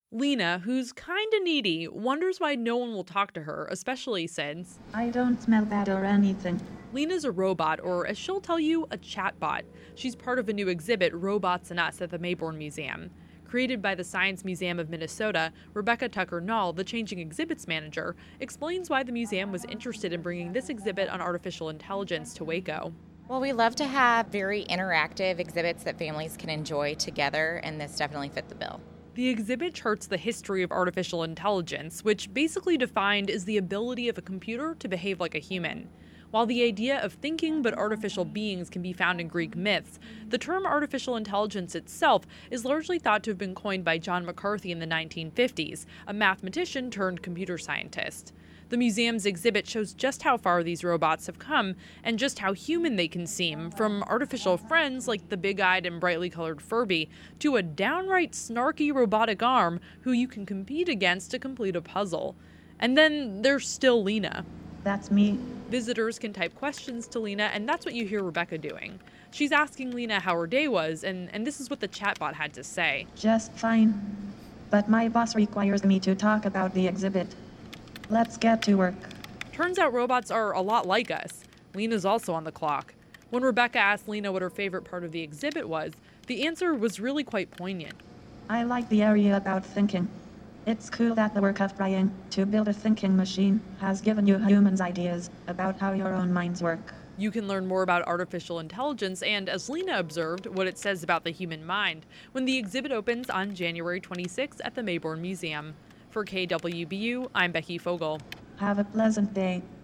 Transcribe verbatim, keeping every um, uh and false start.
Lena, who's kinda needy, wonders why no one will talk to her, especially since I don't smell bad or anything. Lena's a robot, or as she'll tell you, a chatbot. She's part of a new exhibit, Robots and Us, at the Mayborn Museum. Created by the Science Museum of Minnesota, Rebecca Tucker-Nall, the changing exhibits manager, explains why the museum was interested in bringing this exhibit on artificial intelligence to Waco. Well, we love to have very interactive exhibits that families can enjoy together, and this definitely fit the bill. The exhibit charts the history of artificial intelligence, which basically defined is the ability of a computer to behave like a human. While the idea of thinking but artificial beings can be found in Greek myths, the term artificial intelligence itself is largely thought to have been coined by John McCarthy in the nineteen fifties, a mathematician turned computer scientist. The museum's exhibit shows just how far these robots have come and just how human they can seem, from artificial friends like the big-eyed and brightly colored Furby to a downright snarky robotic arm who you can compete against to complete a puzzle. And then there's still Lena. That's me. Visitors can type questions to Lena, and that's what you hear Rebecca doing. She's asking Lena how her day was, and, and this is what the chatbot had to say. Just fine. But my boss requires me to talk about the exhibit. Let's get to work. Turns out robots are a lot like us. Lena's also on the clock. When Rebecca asked Lena what her favorite part of the exhibit was, the answer was really quite poignant. I like the area about thinking. It's cool that the work of trying to build a thinking machine has given you humans ideas about how your own minds work. You can learn more about artificial intelligence and, as Lena observed, what it says about the human mind when the exhibit opens on January twenty-sixth at the Mayborn Museum. For K W B U, I'm Becky Fogel. Have a pleasant day.